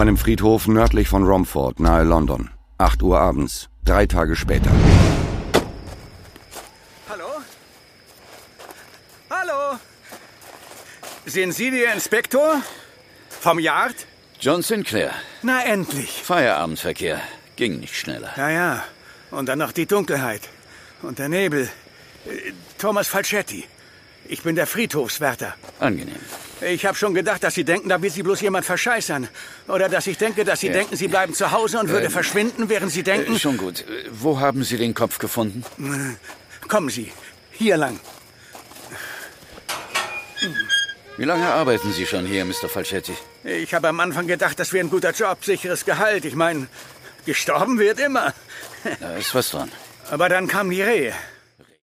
einem Friedhof nördlich von Romford, nahe London. 8 Uhr abends, 3 Tage später. Hallo? Hallo? Sind Sie der Inspektor? Vom Yard? John Sinclair. Na, endlich. Feierabendverkehr. Ging nicht schneller. Ja. Und dann noch die Dunkelheit. Und der Nebel. Thomas Falchetti. Ich bin der Friedhofswärter. Angenehm. Ich habe schon gedacht, dass Sie denken, da will Sie bloß jemand verscheißern. Oder dass ich denke, dass Sie denken, Sie bleiben zu Hause und würde verschwinden, während Sie denken... Schon gut. Wo haben Sie den Kopf gefunden? Kommen Sie. Hier lang. Wie lange arbeiten Sie schon hier, Mr. Falchetti? Ich habe am Anfang gedacht, das wäre ein guter Job, sicheres Gehalt. Ich meine, gestorben wird immer. Da ist was dran. Aber dann kamen die Rehe.